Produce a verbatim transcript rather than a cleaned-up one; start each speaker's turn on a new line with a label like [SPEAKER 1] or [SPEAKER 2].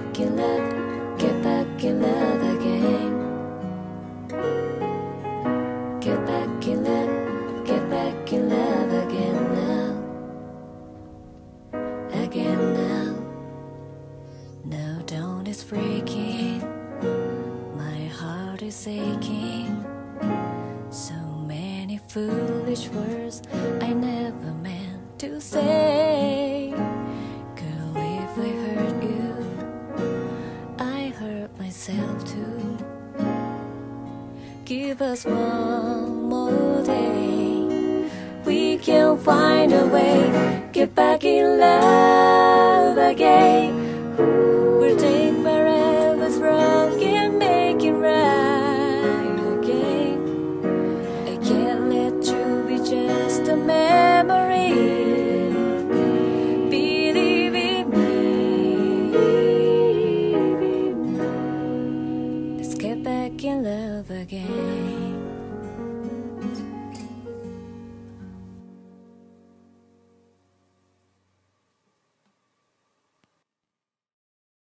[SPEAKER 1] back in love, get back in love again. Get back in love, get back in love again now. Again now. Now dawn is breaking, my heart is aching. So many foolish words I never meant to say. Girl, if I hurt you, I hurt myself too. Give us one more day, we can find a way. Get back in love again. We'll take wherever's wrong and make it right again. I can't let you be just a memory. Believe in me. Let's get back in love again.